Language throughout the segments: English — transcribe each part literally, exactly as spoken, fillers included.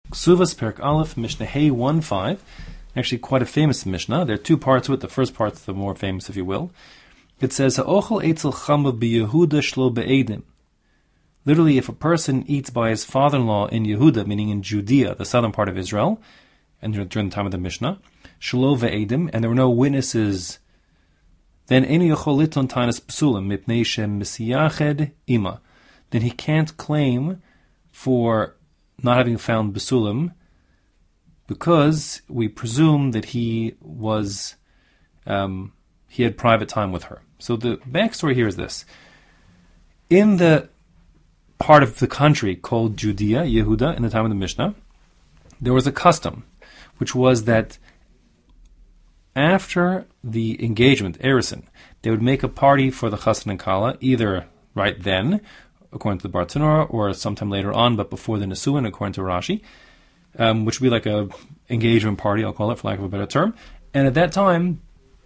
Ksuvas Perak Aleph, Mishnah Hey one five. Actually, quite a famous Mishnah. There are two parts to it. The first part's the more famous, if you will. It says, Ha'ochel eitzel chama b'Yehuda shlo be'edim. Literally, if a person eats by his father-in-law in Yehuda, meaning in Judea, the southern part of Israel, and during the time of the Mishnah, shlo ve'edim, and there were no witnesses, then eni yochol liton tanas psulim mipnei shem misiyached ima. Then he can't claim for not having found Basulim, because we presume that he was, um, he had private time with her. So the backstory here is this. In the part of the country called Judea, Yehuda, in the time of the Mishnah, there was a custom, which was that after the engagement, Erison, they would make a party for the Chassan and Kala, either right then, according to the Bartanura, or sometime later on, but before the Nesuin, according to Rashi, um, which would be like a engagement party, I'll call it, for lack of a better term. And at that time,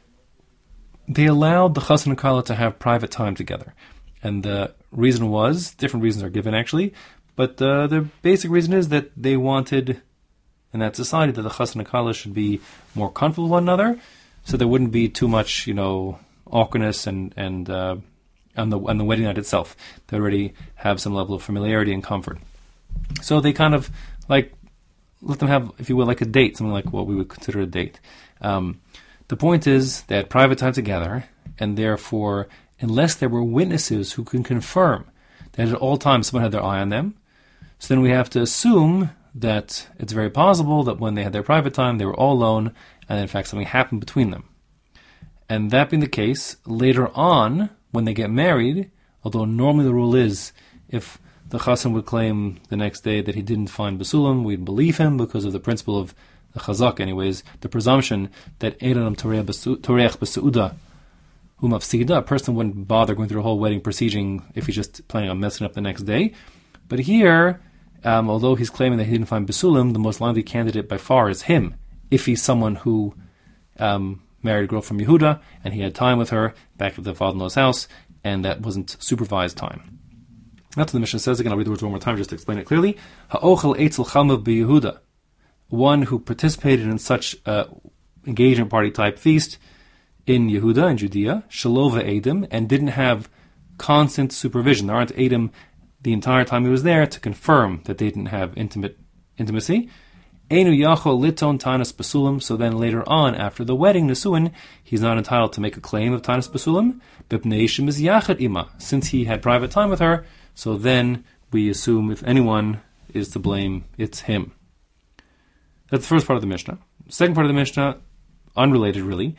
they allowed the Chassan and Kala to have private time together. And the reason was, different reasons are given actually, but uh, the basic reason is that they wanted, in that society, that the Chassan and Kala should be more comfortable with one another, so there wouldn't be too much, you know, awkwardness and, and, uh, on the on the wedding night itself. They already have some level of familiarity and comfort. So they kind of like let them have, if you will, like a date, something like what we would consider a date. Um, the point is they had private time together, and therefore, unless there were witnesses who can confirm that at all times someone had their eye on them, so then we have to assume that it's very possible that when they had their private time, they were all alone, and in fact something happened between them. And that being the case, later on, when they get married, although normally the rule is, if the chassan would claim the next day that he didn't find Basulim, we'd believe him because of the principle of the chazak anyways, the presumption that Eiranam Toreach B'Seuda Hu Mafsida, a person wouldn't bother going through a whole wedding proceeding if he's just planning on messing up the next day. But here, um, although he's claiming that he didn't find Basulim, the most likely candidate by far is him, if he's someone who um, married a girl from Yehuda, and he had time with her back at the father-in-law's house, and that wasn't supervised time. That's what the Mishnah says. Again, I'll read the words one more time just to explain it clearly. Ha'ochel eitzel chamav b'Yehuda, one who participated in such uh, engagement party type feast in Yehuda, in Judea, shelo ve'edim, and didn't have constant supervision. There aren't edim the entire time he was there to confirm that they didn't have intimate intimacy. Einu yachol liton tanas basulim. So then later on, after the wedding, Nesuin, he's not entitled to make a claim of tanas basulim. B'pnei shem is yachad ima, since he had private time with her. So then we assume if anyone is to blame, it's him. That's the first part of the Mishnah. Second part of the Mishnah, unrelated really.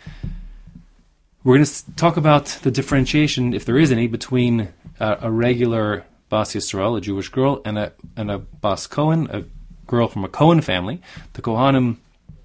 We're going to talk about the differentiation, if there is any, between uh, a regular Bas Yisrael, a Jewish girl, and a and a Bas Kohen, a girl from a Kohen family. The Kohanim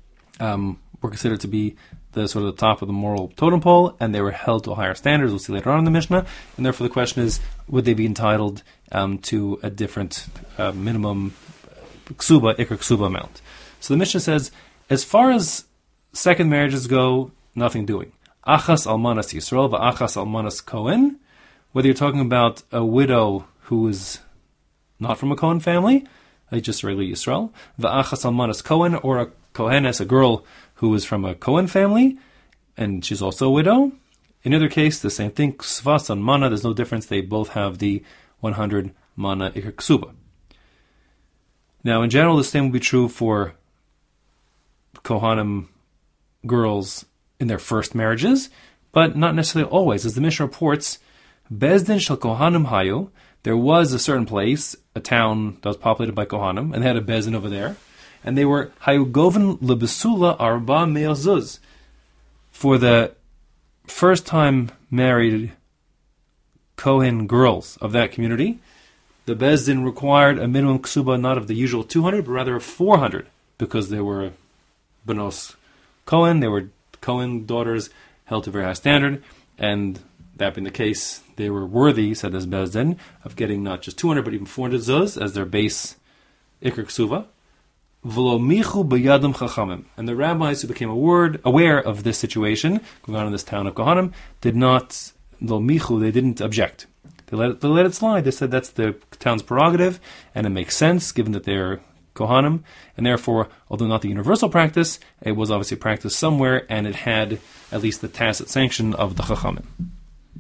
um, were considered to be the sort of the top of the moral totem pole, and they were held to a higher standard, as we'll see later on in the Mishnah. And therefore the question is, would they be entitled um, to a different uh, minimum ksuba, ikr ksuba amount? So the Mishnah says, as far as second marriages go, nothing doing. Achas almanas Yisrael, va'achas almanas Kohen. Whether you're talking about a widow who is not from a Kohen family, like just regular Yisrael, va'achas almanas Kohen, or a Kohenes, a girl who is from a Kohen family, and she's also a widow. In either case, the same thing, ksvas and mana, there's no difference. They both have the one hundred mana ikr ksuba. Now, in general, the same will be true for Kohanim girls in their first marriages, but not necessarily always. As the Mishnah reports, Bezdin shel Kohanim hayu, there was a certain place, a town that was populated by Kohanim, and they had a Bezdin over there, and they were hayu goven lebesula arba me'el zuz. For the first time married Kohen girls of that community, the Bezdin required a minimum ksuba not of the usual two hundred, but rather of four hundred, because they were Benos Kohen, they were Kohen daughters held to a very high standard, and that being the case, they were worthy, said this Bezdin, of getting not just two hundred, but even four hundred zuz as their base ikr ksuva. V'lo michu b'yadam chachamim. And the rabbis who became aware, aware of this situation going on in this town of Kohanim did not, lo michu, they didn't object. They let, it, they let it slide. They said that's the town's prerogative, and it makes sense, given that they're Kohanim, and therefore, although not the universal practice, it was obviously practiced somewhere, and it had at least the tacit sanction of the Chachamim.